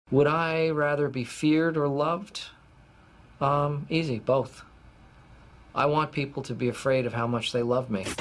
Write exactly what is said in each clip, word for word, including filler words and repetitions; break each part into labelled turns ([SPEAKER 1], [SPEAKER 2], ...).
[SPEAKER 1] Would I rather be feared or loved? Um, easy, both. I want people to be afraid of how much they love me.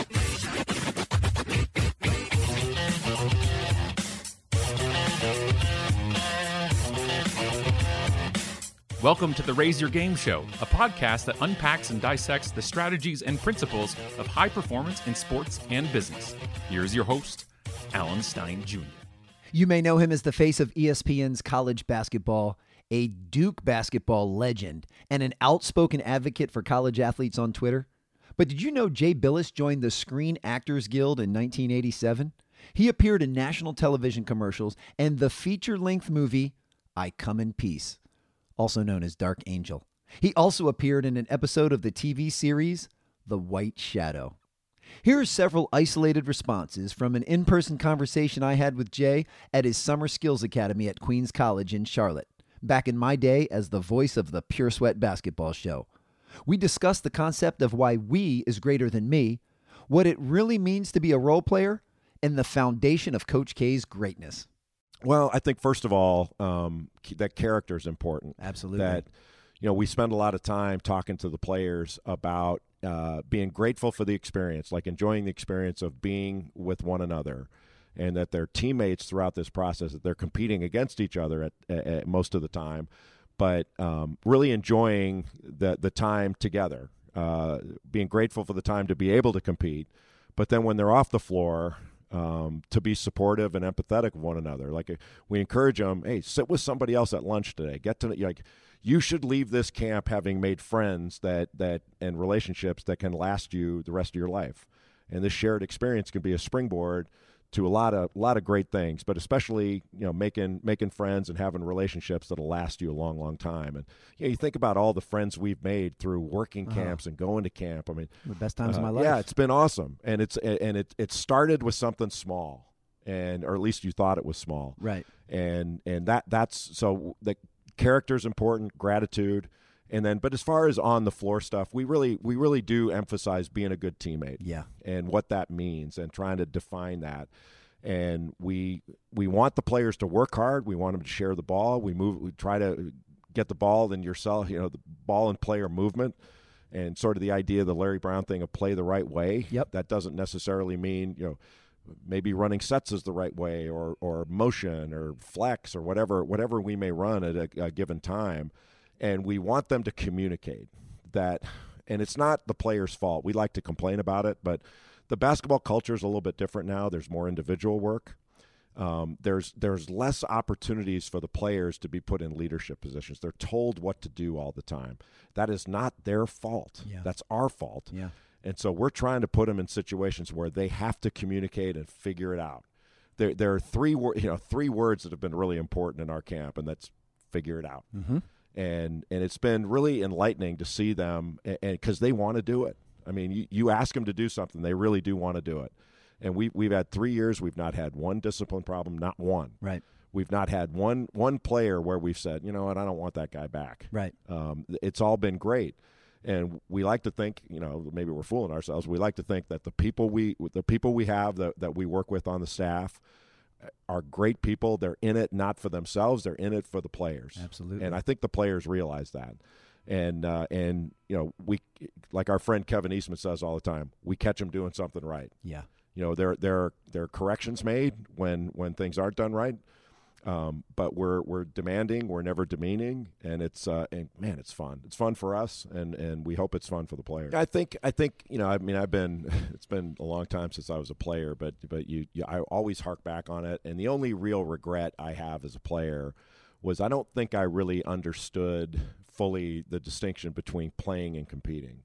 [SPEAKER 2] Welcome to the Raise Your Game Show, a podcast that unpacks and dissects the strategies and principles of high performance in sports and business. Here's your host, Alan Stein Junior
[SPEAKER 3] You may know him as the face of E S P N's college basketball, a Duke basketball legend, and an outspoken advocate for college athletes on Twitter. But did you know Jay Bilas joined the Screen Actors Guild in nineteen eighty-seven? He appeared in national television commercials and the feature-length movie I Come in Peace, also known as Dark Angel. He also appeared in an episode of the T V series The White Shadow. Here are several isolated responses from an in-person conversation I had with Jay at his Summer Skills Academy at Queens College in Charlotte, back in my day as the voice of the Pure Sweat basketball show. We discussed the concept of why we is greater than me, what it really means to be a role player, and the foundation of Coach K's greatness.
[SPEAKER 4] Well, I think, first of all, um, that character is important.
[SPEAKER 3] Absolutely.
[SPEAKER 4] That, you know, we spend a lot of time talking to the players about uh, being grateful for the experience, like enjoying the experience of being with one another, and that they're teammates throughout this process, that they're competing against each other at, at, at most of the time, but um, really enjoying the, the time together, uh, being grateful for the time to be able to compete. But then when they're off the floor, Um, to be supportive and empathetic of one another. Like, we encourage them, hey, sit with somebody else at lunch today. Get to, like, you should leave this camp having made friends that, that and relationships that can last you the rest of your life. And this shared experience can be a springboard to a lot of a lot of great things, but especially, you know, making making friends and having relationships that'll last you a long, long time. And you know, you think about all the friends we've made through working
[SPEAKER 3] Uh-huh.
[SPEAKER 4] camps and going to camp. I mean,
[SPEAKER 3] The best times
[SPEAKER 4] uh,
[SPEAKER 3] of my life.
[SPEAKER 4] Yeah, it's been awesome, and it's and it it started with something small, and or at least you thought it was small,
[SPEAKER 3] Right.
[SPEAKER 4] And and that that's so the character's important, gratitude. And then, but as far as on the floor stuff, we really, we really do emphasize being a good teammate,
[SPEAKER 3] Yeah.
[SPEAKER 4] and what that means, and trying to define that. And we we want the players to work hard. We want them to share the ball. We move. We try to get the ball in yourself, you know, the ball and player movement, and sort of the idea of the Larry Brown thing of play the right way.
[SPEAKER 3] Yep.
[SPEAKER 4] That doesn't necessarily mean, you know, maybe running sets is the right way, or or motion or flex or whatever whatever we may run at a, a given time. And we want them to communicate that, and it's not the player's fault. We like to complain about it, but the basketball culture is a little bit different now. There's more individual work. Um, there's there's less opportunities for the players to be put in leadership positions. They're told what to do all the time. That is not their fault.
[SPEAKER 3] Yeah.
[SPEAKER 4] That's our fault.
[SPEAKER 3] Yeah.
[SPEAKER 4] And so we're trying to put them in situations where they have to communicate and figure it out. There there are three wor- you know three words that have been really important in our camp, and that's figure it out.
[SPEAKER 3] Mm-hmm.
[SPEAKER 4] And and it's been really enlightening to see them, and because they want to do it. I mean, you, you ask them to do something, they really do want to do it. And we we've had three years, we've not had one discipline problem, not one.
[SPEAKER 3] Right.
[SPEAKER 4] We've not had one one player where we've said, you know what, I don't want that guy back.
[SPEAKER 3] Right.
[SPEAKER 4] Um, it's all been great. And we like to think, you know, maybe we're fooling ourselves. We like to think that the people we the people we have that, that we work with on the staff are great people. They're in it not for themselves. They're in it for the players.
[SPEAKER 3] Absolutely.
[SPEAKER 4] And I think the players realize that. And, uh, and you know, we like our friend Kevin Eastman says all the time, we catch them doing something right.
[SPEAKER 3] Yeah.
[SPEAKER 4] You know, there, there, there are corrections made when, when things aren't done right. Um, but we're we're demanding, we're never demeaning, and it's uh, and man, it's fun. It's fun for us, and, and we hope it's fun for the players. I think I think you know, I mean, I've been it's been a long time since I was a player, but but you, you I always hark back on it, and the only real regret I have as a player was I don't think I really understood fully the distinction between playing and competing.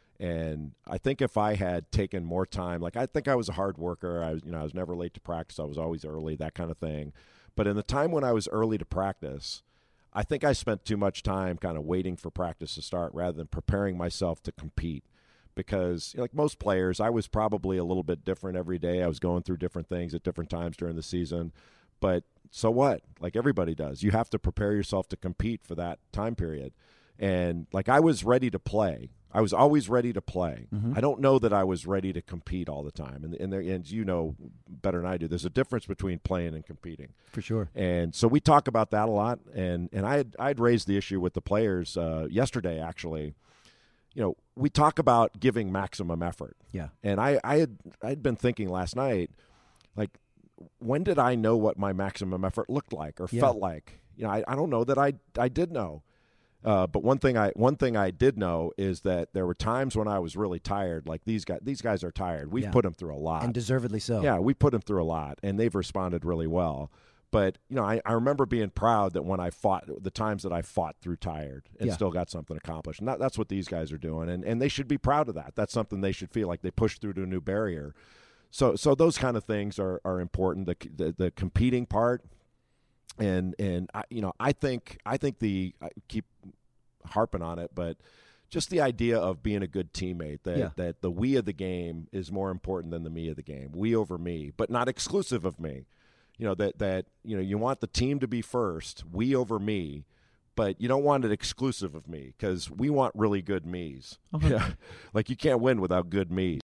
[SPEAKER 4] And I think if I had taken more time, like I think I was a hard worker. I was, you know, I was never late to practice. I was always early, that kind of thing. But in the time when I was early to practice, I think I spent too much time kind of waiting for practice to start rather than preparing myself to compete. Because, you know, like most players, I was probably a little bit different every day. I was going through different things at different times during the season. But so what? Like everybody does. You have to prepare yourself to compete for that time period. And, like, I was ready to play. I was always ready to play.
[SPEAKER 3] Mm-hmm.
[SPEAKER 4] I don't know that I was ready to compete all the time. And and, there, and you know better than I do, there's a difference between playing and competing.
[SPEAKER 3] For sure.
[SPEAKER 4] And so we talk about that a lot. And and I had, I'd raised the issue with the players uh, yesterday, actually. You know, we talk about giving maximum effort.
[SPEAKER 3] Yeah.
[SPEAKER 4] And I, I had I'd been thinking last night, like, when did I know what my maximum effort looked like or
[SPEAKER 3] Yeah.
[SPEAKER 4] felt like? You know, I, I don't know that I I did know. Uh, but one thing I one thing I did know is that there were times when I was really tired. Like these guys, these guys are tired. We've
[SPEAKER 3] Yeah.
[SPEAKER 4] put them through a lot,
[SPEAKER 3] And deservedly so.
[SPEAKER 4] yeah, we put them through a lot, and they've responded really well. But you know, I, I remember being proud that when I fought, the times that I fought through tired and
[SPEAKER 3] Yeah.
[SPEAKER 4] still got something accomplished, and that, that's what these guys are doing, and and they should be proud of that. That's something they should feel like they pushed through to a new barrier. So so those kind of things are are important. The the, the competing part, and and I, you know, I think I think the I keep harping on it, but just the idea of being a good teammate, that
[SPEAKER 3] Yeah.
[SPEAKER 4] that the we of the game is more important than the me of the game. We over me, but not exclusive of me. You know, that that you know, you want the team to be first, we over me, but you don't want it exclusive of me, because we want really good me's.
[SPEAKER 3] Okay.
[SPEAKER 4] Yeah. Like you can't win without good me's.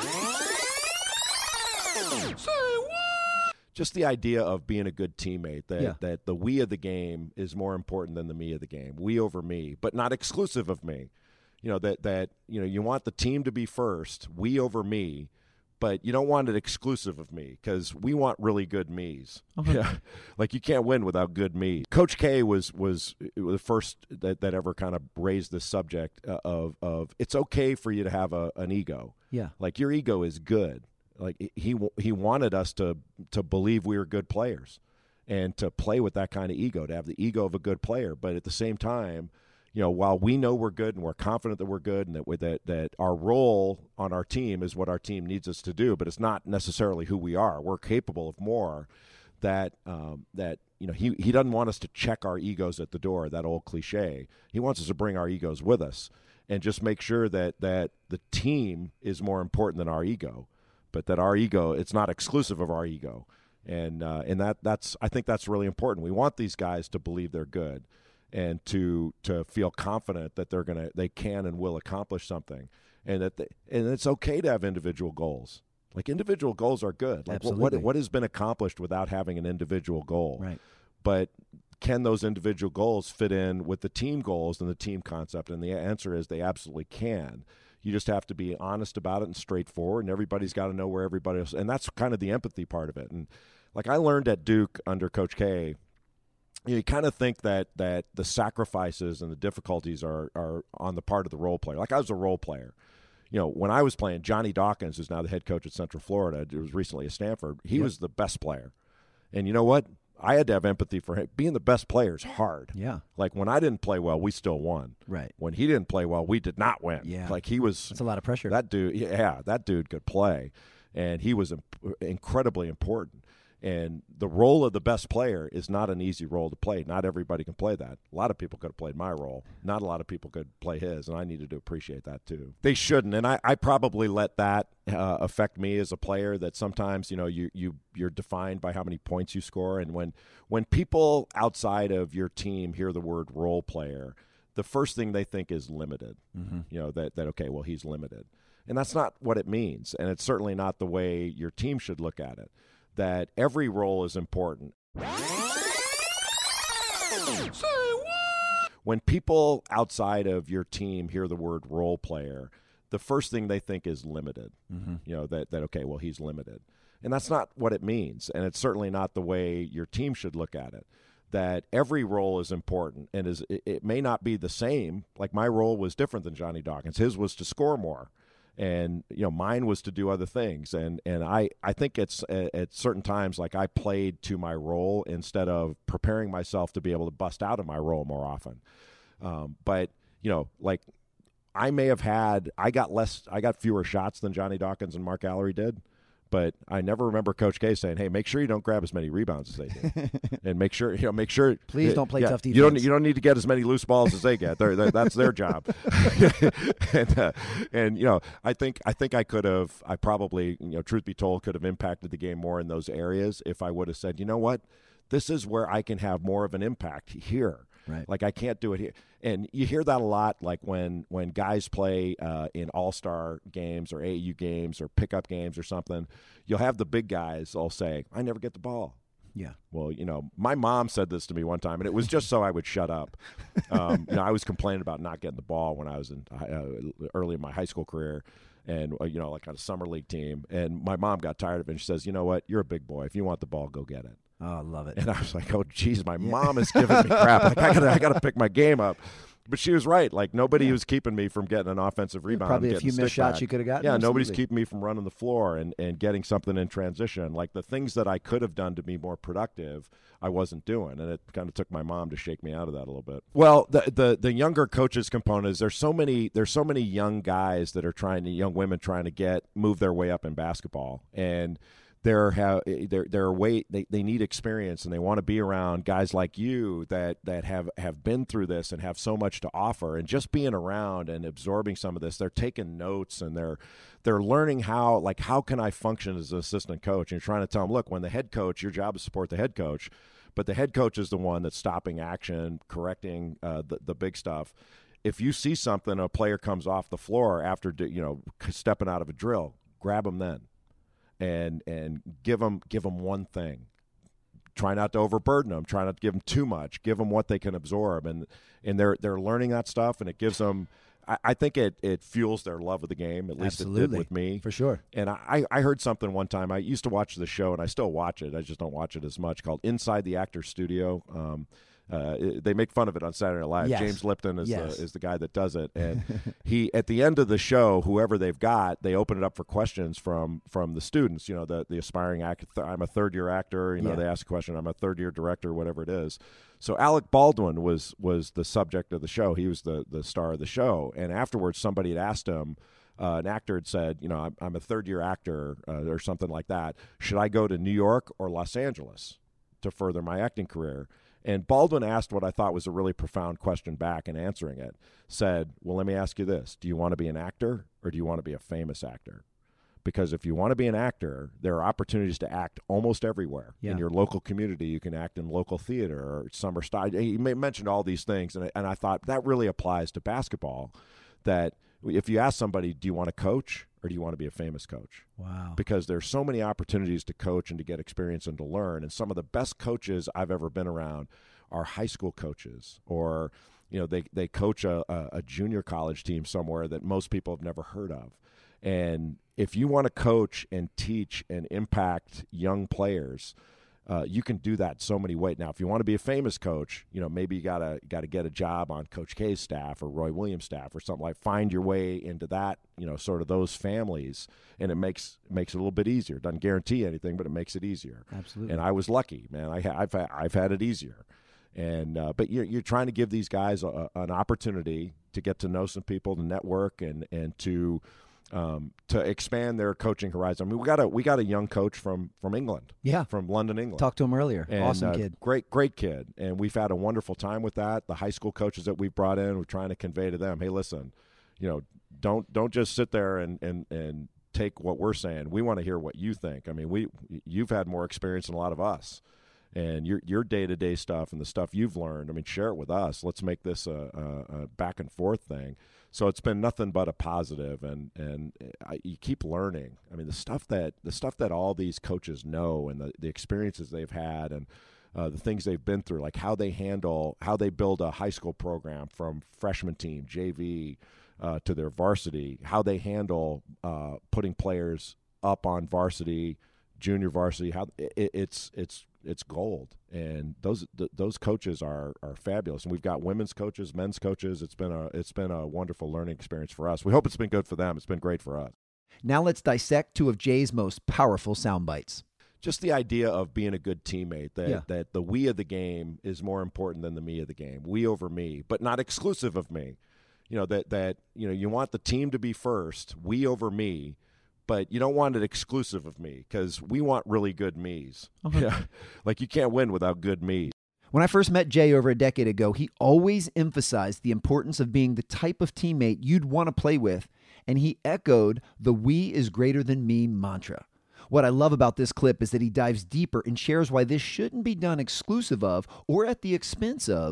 [SPEAKER 4] Just the idea of being a good teammate, that,
[SPEAKER 3] Yeah.
[SPEAKER 4] that the we of the game is more important than the me of the game. We over me, but not exclusive of me. You know, that, that you know, you want the team to be first, we over me, but you don't want it exclusive of me, because we want really good me's.
[SPEAKER 3] Okay.
[SPEAKER 4] Yeah. Like you can't win without good me's. Coach K was was the first that, that ever kind of raised this subject uh, of, of it's okay for you to have a, an ego.
[SPEAKER 3] Yeah.
[SPEAKER 4] Like your ego is good. Like he he wanted us to to believe we were good players, and to play with that kind of ego, to have the ego of a good player. But at the same time, you know, while we know we're good and we're confident that we're good, and that we, that that our role on our team is what our team needs us to do, but it's not necessarily who we are. We're capable of more. That um, that you know, he he doesn't want us to check our egos at the door. That old cliche. He wants us to bring our egos with us, and just make sure that that the team is more important than our ego. But that our ego, it's not exclusive of our ego, and uh, and that that's I think that's really important. We want these guys to believe they're good, and to to feel confident that they're gonna they can and will accomplish something, and that they, and it's okay to have individual goals. Like individual goals are good. Like what, what
[SPEAKER 3] Absolutely.
[SPEAKER 4] what has been accomplished without having an individual goal?
[SPEAKER 3] Right.
[SPEAKER 4] But can those individual goals fit in with the team goals and the team concept? And the answer is they absolutely can. You just have to be honest about it and straightforward, and everybody's got to know where everybody else. And that's kind of the empathy part of it. And like I learned at Duke under Coach K, you, know, you kind of think that that the sacrifices and the difficulties are are on the part of the role player. Like I was a role player. You know, when I was playing, Johnny Dawkins, who's now the head coach at Central Florida, was recently at Stanford. He
[SPEAKER 3] Yep.
[SPEAKER 4] was the best player. And you know what? I had to have empathy for him. Being the best player is hard.
[SPEAKER 3] Yeah.
[SPEAKER 4] Like when I didn't play well, we still won.
[SPEAKER 3] Right.
[SPEAKER 4] When he didn't play well, we did not win.
[SPEAKER 3] Yeah.
[SPEAKER 4] Like he was
[SPEAKER 3] That's a lot of pressure.
[SPEAKER 4] that dude. Yeah, that dude could play, and he was imp- incredibly important. And the role of the best player is not an easy role to play. Not everybody can play that. A lot of people could have played my role. Not a lot of people could play his, and I needed to appreciate that too. They shouldn't, and I, I probably let that uh, affect me as a player. That sometimes, you know, you you you're defined by how many points you score, and when when people outside of your team hear the word role player, the first thing they think is limited.
[SPEAKER 3] Mm-hmm.
[SPEAKER 4] You know, that that okay, well, he's limited, and that's not what it means, and it's certainly not the way your team should look at it. That every role is important. When people outside of your team hear the word role player, the first thing they think is limited.
[SPEAKER 3] Mm-hmm.
[SPEAKER 4] You know, that, that, okay, well, he's limited. And that's not what it means, and it's certainly not the way your team should look at it. That every role is important, and is it, it may not be the same. Like my role was different than Johnny Dawkins. His was to score more. And, you know, mine was to do other things. And, and I, I think it's at, at certain times, like I played to my role instead of preparing myself to be able to bust out of my role more often. Um, but, you know, like I may have had, I got less, I got fewer shots than Johnny Dawkins and Mark Gallery did. But I never remember Coach K saying, "Hey, make sure you don't grab as many rebounds as they do, and make sure you know make sure
[SPEAKER 3] Please don't play
[SPEAKER 4] yeah,
[SPEAKER 3] tough defense.
[SPEAKER 4] You don't you don't need to get as many loose balls as they get. They're, they're, that's their job." and, uh, and you know, I think I think I could have, I probably, you know, truth be told, could have impacted the game more in those areas if I would have said, you know what, this is where I can have more of an impact here.
[SPEAKER 3] Right.
[SPEAKER 4] Like I can't do it here. And you hear that a lot, like when when guys play uh, in all-star games or A A U games or pickup games or something, you'll have the big guys all say, I never get the ball.
[SPEAKER 3] Yeah.
[SPEAKER 4] Well, you know, my mom said this to me one time, and it was just so I would shut up. Um, you know, I was complaining about not getting the ball when I was in uh, early in my high school career, and uh, you know, like on a summer league team. And my mom got tired of it, and she says, "You know what? You're a big boy. If you want the ball, go get it."
[SPEAKER 3] Oh, I love it.
[SPEAKER 4] And I was like, "Oh, geez, my yeah. mom is giving me crap. Like I gotta, I gotta pick my game up." But she was right. Like nobody yeah. was keeping me from getting an offensive rebound.
[SPEAKER 3] Probably a few missed shots
[SPEAKER 4] back.
[SPEAKER 3] you could have gotten.
[SPEAKER 4] Yeah,
[SPEAKER 3] absolutely.
[SPEAKER 4] Nobody's keeping me from running the floor and, and getting something in transition. Like the things that I could have done to be more productive, I wasn't doing, and it kind of took my mom to shake me out of that a little bit. Well, the the, the younger coaches component is there's so many there's so many young guys that are trying to young women trying to get move their way up in basketball, and They're, have, they're, they're way, they, they need experience, and they want to be around guys like you that, that have, have been through this and have so much to offer. And just being around and absorbing some of this, they're taking notes and they're they're learning how, like, how can I function as an assistant coach? And you're trying to tell them, look, when the head coach, your job is to support the head coach, but the head coach is the one that's stopping action, correcting uh, the, the big stuff. If you see something, a player comes off the floor after, you know, stepping out of a drill, grab them then. And and give them give them one thing. Try not to overburden them. Try not to give them too much. Give them what they can absorb, and and they're they're learning that stuff, and it gives them. I, I think it it fuels their love of the game. At least
[SPEAKER 3] Absolutely.
[SPEAKER 4] It did with me,
[SPEAKER 3] for sure.
[SPEAKER 4] And I I heard something one time. I used to watch the show, and I still watch it. I just don't watch it as much. Called Inside the Actors Studio. Um, Uh, it, they make fun of it on Saturday Night Live.
[SPEAKER 3] Yes.
[SPEAKER 4] James Lipton is
[SPEAKER 3] yes.
[SPEAKER 4] the is the guy that does it, and he at the end of the show, whoever they've got, they open it up for questions from from the students. You know, the the aspiring actor. I'm a third year actor. You know,
[SPEAKER 3] yeah.
[SPEAKER 4] they ask a question. I'm a third year director, whatever it is. So Alec Baldwin was was the subject of the show. He was the the star of the show, and afterwards, somebody had asked him. Uh, an actor had said, you know, I'm, I'm a third year actor uh, or something like that. Should I go to New York or Los Angeles to further my acting career? And Baldwin asked what I thought was a really profound question back, and answering it said, well, let me ask you this. Do you want to be an actor or do you want to be a famous actor? Because if you want to be an actor, there are opportunities to act almost everywhere.
[SPEAKER 3] Yeah.
[SPEAKER 4] In your local community, you can act in local theater or summer style. He mentioned all these things, and I, and I thought that really applies to basketball, that if you ask somebody, do you want to coach or do you want to be a famous coach?
[SPEAKER 3] Wow.
[SPEAKER 4] Because there's so many opportunities to coach and to get experience and to learn. And some of the best coaches I've ever been around are high school coaches, or, you know, they, they coach a, a junior college team somewhere that most people have never heard of. And if you want to coach and teach and impact young players, Uh, you can do that so many ways. Now, if you want to be a famous coach, you know, maybe you gotta gotta get a job on Coach K's staff or Roy Williams' staff or something like. Find your way into that, you know, sort of those families, and it makes makes it a little bit easier. Doesn't guarantee anything, but it makes it easier.
[SPEAKER 3] Absolutely.
[SPEAKER 4] And I was lucky, man. I ha- I've ha- I've had it easier. And uh, but you're you're trying to give these guys a, an opportunity to get to know some people, to network, and and to. Um, to expand their coaching horizon. I mean, we got a we got a young coach from from England,
[SPEAKER 3] yeah,
[SPEAKER 4] from London, England.
[SPEAKER 3] Talked to him earlier.
[SPEAKER 4] And,
[SPEAKER 3] awesome
[SPEAKER 4] uh,
[SPEAKER 3] kid,
[SPEAKER 4] great great kid, and we've had a wonderful time with that. The high school coaches that we've brought in, we're trying to convey to them, hey, listen, you know, don't don't just sit there and and and take what we're saying. We want to hear what you think. I mean, we you've had more experience than a lot of us. And your your day to day stuff and the stuff you've learned, I mean, share it with us. Let's make this a, a, a back and forth thing. So it's been nothing but a positive, and and I, you keep learning. I mean, the stuff that the stuff that all these coaches know, and the, the experiences they've had, and uh, the things they've been through, like how they handle, how they build a high school program from freshman team, J V, uh, to their varsity, how they handle uh, putting players up on varsity, junior varsity. How it, it's it's it's gold, and those th- those coaches are are fabulous. And we've got women's coaches, men's coaches. It's been a it's been a wonderful learning experience for us. We hope it's been good for them. It's been great for us.
[SPEAKER 3] Now let's dissect two of Jay's most powerful sound bites.
[SPEAKER 4] Just the idea of being a good teammate, that
[SPEAKER 3] Yeah.
[SPEAKER 4] that the we of the game is more important than the me of the game. We over me, but not exclusive of me. You know, that that you know, you want the team to be first, we over me. But you don't want it exclusive of me, because we want really good me's.
[SPEAKER 3] Uh-huh.
[SPEAKER 4] Yeah. Like you can't win without good me's.
[SPEAKER 3] When I first met Jay over a decade ago, he always emphasized the importance of being the type of teammate you'd want to play with, and he echoed the "we is greater than me" mantra. What I love about this clip is that he dives deeper and shares why this shouldn't be done exclusive of or at the expense of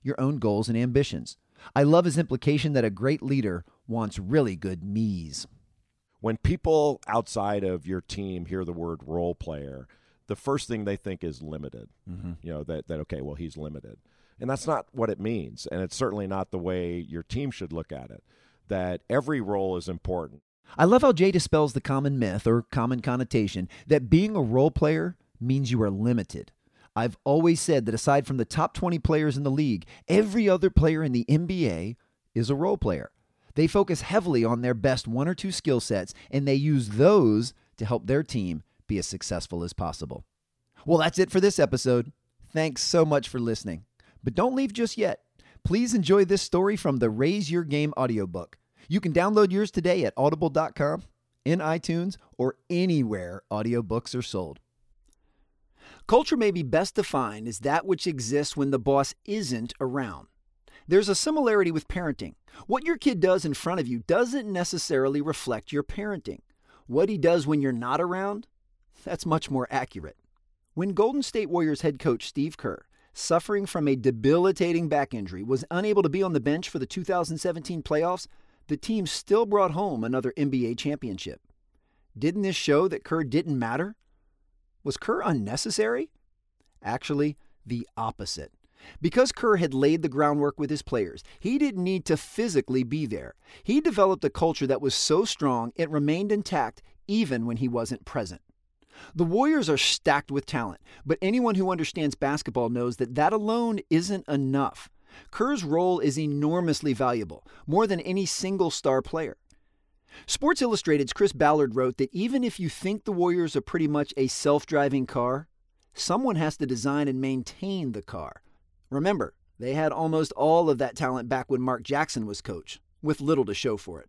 [SPEAKER 3] your own goals and ambitions. I love his implication that a great leader wants really good me's.
[SPEAKER 4] When people outside of your team hear the word role player, the first thing they think is limited. Mm-hmm. You know, that, that, okay, well, he's limited. And that's not what it means. And it's certainly not the way your team should look at it, that every role is important.
[SPEAKER 3] I love how Jay dispels the common myth or common connotation that being a role player means you are limited. I've always said that aside from the top twenty players in the league, every other player in the N B A is a role player. They focus heavily on their best one or two skill sets, and they use those to help their team be as successful as possible. Well, that's it for this episode. Thanks so much for listening. But don't leave just yet. Please enjoy this story from the Raise Your Game audiobook. You can download yours today at audible dot com, in iTunes, or anywhere audiobooks are sold. Culture may be best defined as that which exists when the boss isn't around. There's a similarity with parenting. What your kid does in front of you doesn't necessarily reflect your parenting. What he does when you're not around, that's much more accurate. When Golden State Warriors head coach Steve Kerr, suffering from a debilitating back injury, was unable to be on the bench for the two thousand seventeen playoffs, the team still brought home another N B A championship. Didn't this show that Kerr didn't matter? Was Kerr unnecessary? Actually, the opposite. Because Kerr had laid the groundwork with his players, he didn't need to physically be there. He developed a culture that was so strong it remained intact even when he wasn't present. The Warriors are stacked with talent, but anyone who understands basketball knows that that alone isn't enough. Kerr's role is enormously valuable, more than any single star player. Sports Illustrated's Chris Ballard wrote that even if you think the Warriors are pretty much a self-driving car, someone has to design and maintain the car. Remember, they had almost all of that talent back when Mark Jackson was coach, with little to show for it.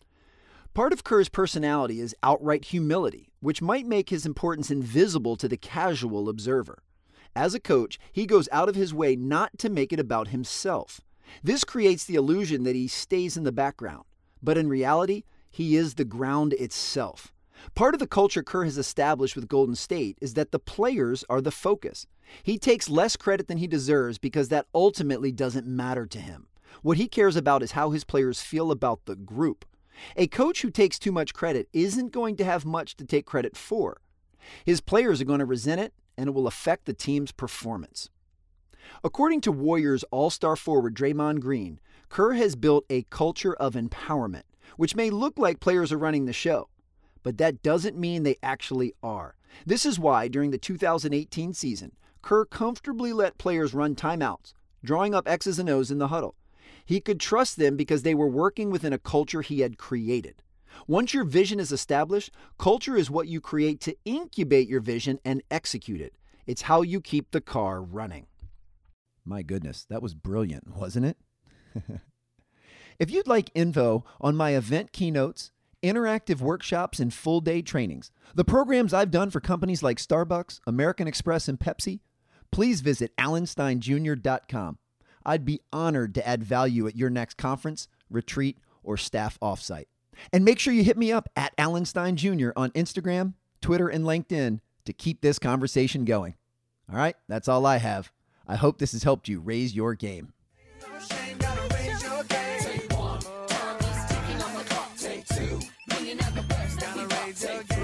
[SPEAKER 3] Part of Kerr's personality is outright humility, which might make his importance invisible to the casual observer. As a coach, he goes out of his way not to make it about himself. This creates the illusion that he stays in the background, but in reality, he is the ground itself. Part of the culture Kerr has established with Golden State is that the players are the focus. He takes less credit than he deserves because that ultimately doesn't matter to him. What he cares about is how his players feel about the group. A coach who takes too much credit isn't going to have much to take credit for. His players are going to resent it, and it will affect the team's performance. According to Warriors all-star forward Draymond Green, Kerr has built a culture of empowerment, which may look like players are running the show, but that doesn't mean they actually are. This is why, during the two thousand eighteen season, Kerr comfortably let players run timeouts, drawing up X's and O's in the huddle. He could trust them because they were working within a culture he had created. Once your vision is established, culture is what you create to incubate your vision and execute it. It's how you keep the car running. My goodness, that was brilliant, wasn't it? If you'd like info on my event keynotes, interactive workshops, and full-day trainings, the programs I've done for companies like Starbucks, American Express, and Pepsi, please visit alan stein junior dot com. I'd be honored to add value at your next conference, retreat, or staff offsite. And make sure you hit me up at Alan Stein Junior on Instagram, Twitter, and LinkedIn to keep this conversation going. All right, that's all I have. I hope this has helped you raise your game.
[SPEAKER 5] Take one, turn this ticking on the clock. Take two, million at the best. Gotta raise your game.